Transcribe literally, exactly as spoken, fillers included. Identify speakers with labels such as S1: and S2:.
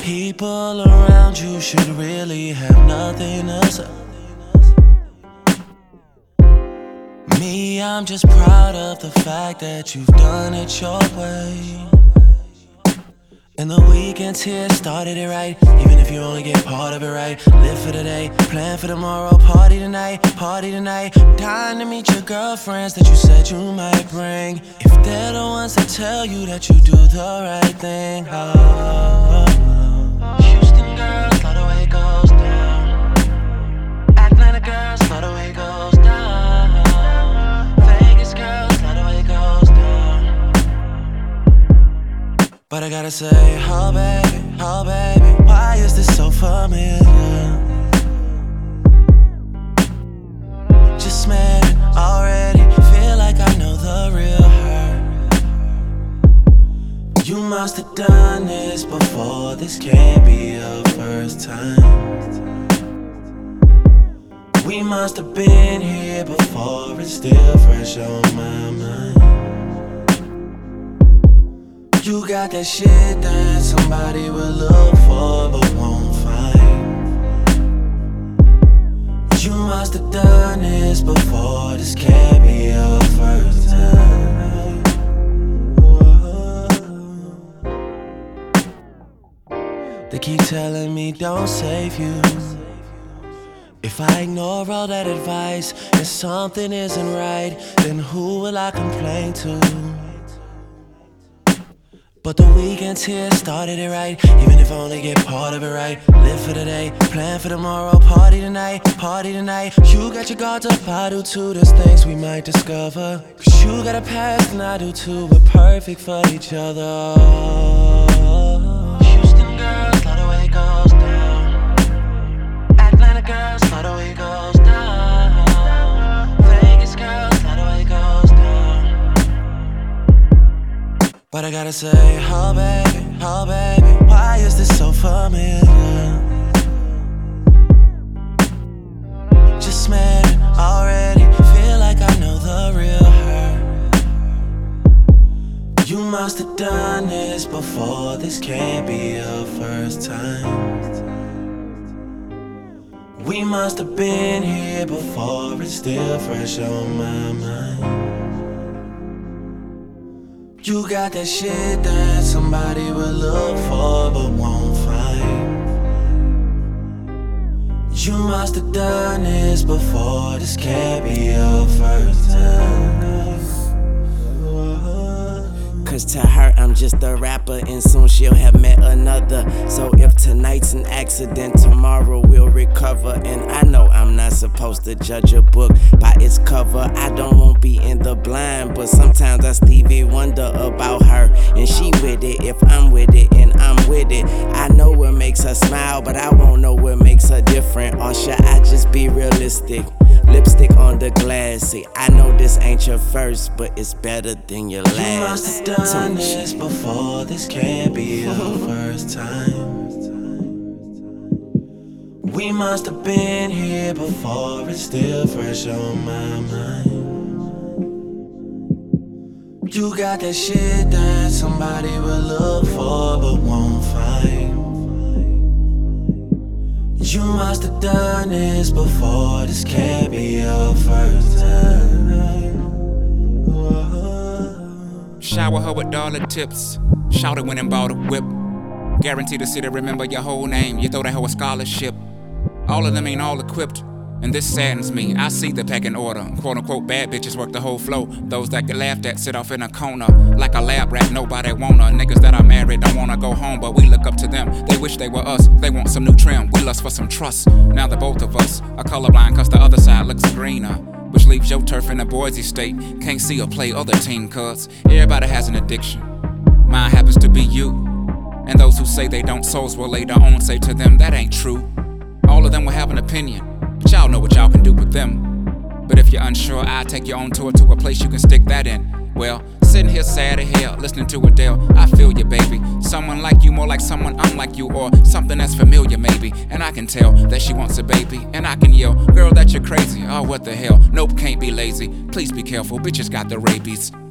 S1: People around you should really have nothing to say. Me, I'm just proud of the fact that you've done it your way. And the weekends here started it right. Even if you only get part of it right. Live for today, plan for tomorrow. Party tonight, party tonight. Dying to meet your girlfriends that you said you might bring. If they're the ones that tell you that you do the right thing. Oh, oh, oh. Houston girls, love the way it goes down. Atlanta girls, love the way it goes down. Vegas girls, love the way it goes down. But I gotta say, oh baby, oh baby, why is this so familiar? Just met it already, feel like I know the real her. You must have done this before, this can't be your first time. We must have been here before, it's still fresh on my mind. You got that shit that somebody will look for but won't find. You must have done this before, this can't be your first time. They keep telling me don't save you. If I ignore all that advice and something isn't right, then who will I complain to? But the weekends here started it right. Even if I only get part of it right. Live for today, plan for tomorrow. Party tonight, party tonight. You got your guards up, I do too. There's things we might discover. Cause you got a past and I do too. We're perfect for each other. Houston girls, love the way it goes down. Atlanta girls, love the way it goes down. Vegas girls, love the way it goes down. But I gotta say, oh baby, oh baby, why is this so familiar? Just met it already, feel like I know the real her. You must have done this before, this can't be your first time. We must have been here before, it's still fresh on my mind. You got that shit that somebody will look for but won't find. You must have done this before, this can't be your first time.
S2: Cause to her I'm just a rapper and soon she'll have met another. So if tonight's an accident, tomorrow we'll recover. And I know I'm not supposed to judge a book by its cover. I don't want to be in the blind, but sometimes I Stevie wonder about her. And she with it if I'm with it and I'm with it. I know what makes her smile, but I won't know what makes her different. Or should I just be realistic? Lipstick on the glass, see, I know this ain't your first, but it's better than your last.
S1: You must have done this before, this can't be your first time. We must have been here before, it's still fresh on my mind. You got that shit that somebody will look for but won't find. You must have done this before, this can't be your first time.
S3: Shower her with dollar tips. Shout it when and bought a whip. Guaranteed the city remember your whole name. You throw that hoe a scholarship. All of them ain't all equipped, and this saddens me. I see the pecking order. Quote unquote bad bitches work the whole flow. Those that get laughed at sit off in a corner like a lab rat, nobody want her. Niggas that are married don't wanna go home, but we look up to them. They wish they were us, they want some new trim. We lust for some trust. Now the both of us are colorblind cause the other side looks greener, which leaves your turf in the Boise state. Can't see or play other team cuz everybody has an addiction. Mine happens to be you. And those who say they don't souls will later on say to them that ain't true. All of them will have an opinion, but y'all know what y'all can do with them. But if you're unsure, I'll take you on tour to a place you can stick that in. Well, sitting here sad as hell, listening to Adele, I feel you, baby. Someone like you, more like someone unlike you, or something that's familiar, maybe. And I can tell that she wants a baby, and I can yell, girl, that you're crazy. Oh, what the hell? Nope, can't be lazy. Please be careful, bitches got the rabies.